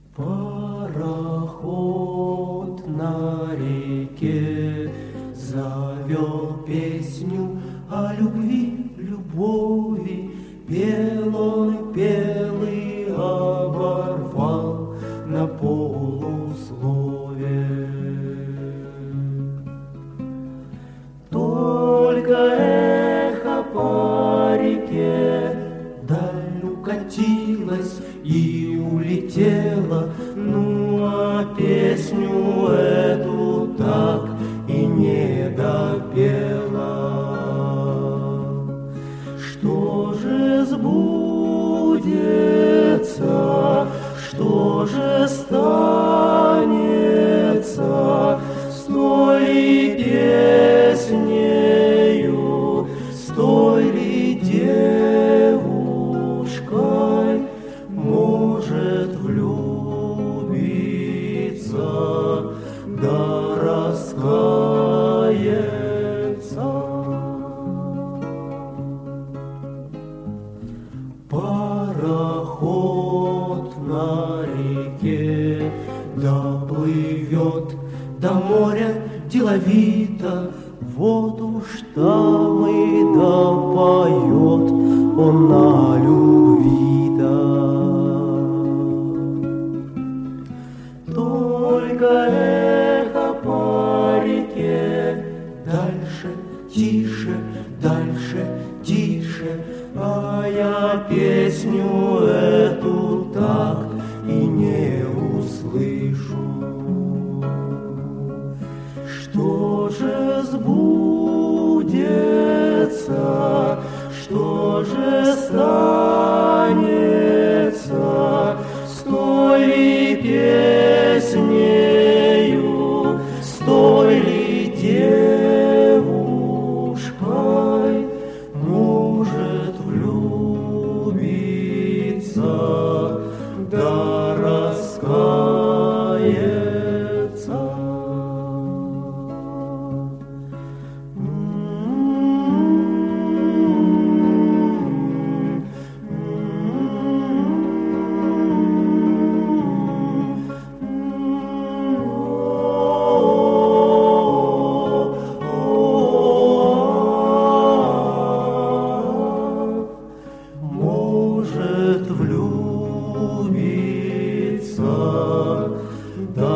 Пароход на реке завел песню о любви, любови. Пел он, пел и оборвал на полуслове. Только эхо по реке даль укатилось и улетела, ну а песню эту так и не допела. Что же сбудется, что же станется с той песнею, с той ли девушкой? Может влюбиться, да раскаяться. Пароход на реке доплывет до моря деловито, вот уж там и допоет он на любви-то. Только эхо по реке дальше, тише, дальше, тише, а я песню эту так и не услышу. Что же сбудется, что же станется с той песнею, с той ли девушкой? Может влюбиться, да раскаяться. Может влюбиться, да